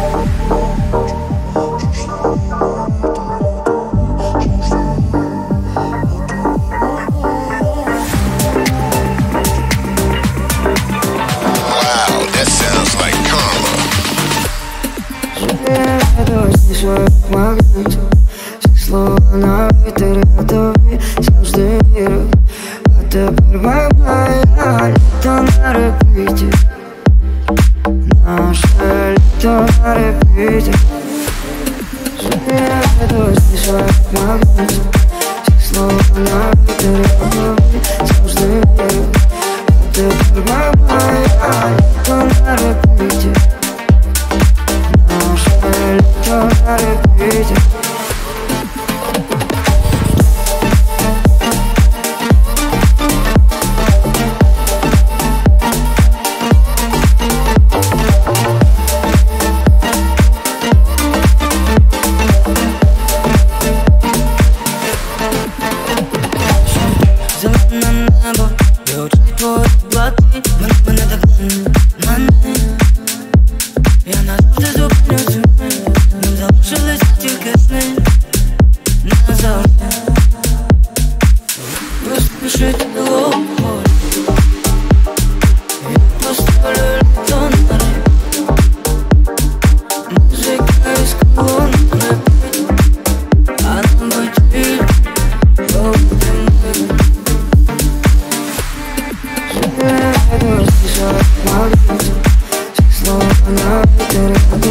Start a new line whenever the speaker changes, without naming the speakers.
Словно ветер готовый завжди вірив. А тепер бай-бай, літо на репіті. Наше літо на репіті. Я досі як магніт. Словно ветер готовий завжди вірив. А тепер бай-бай, літо на репіті. Наше літо на репіті. Зелене небо, і очі твої блакитні. Мене так мани. Я назавжди зупиню цю мить. Нам залишились тільки сни. Назавжди розпишіть лоб. Я поставлю літо на реп. Музика із колон репить. А нам бить Словно ветер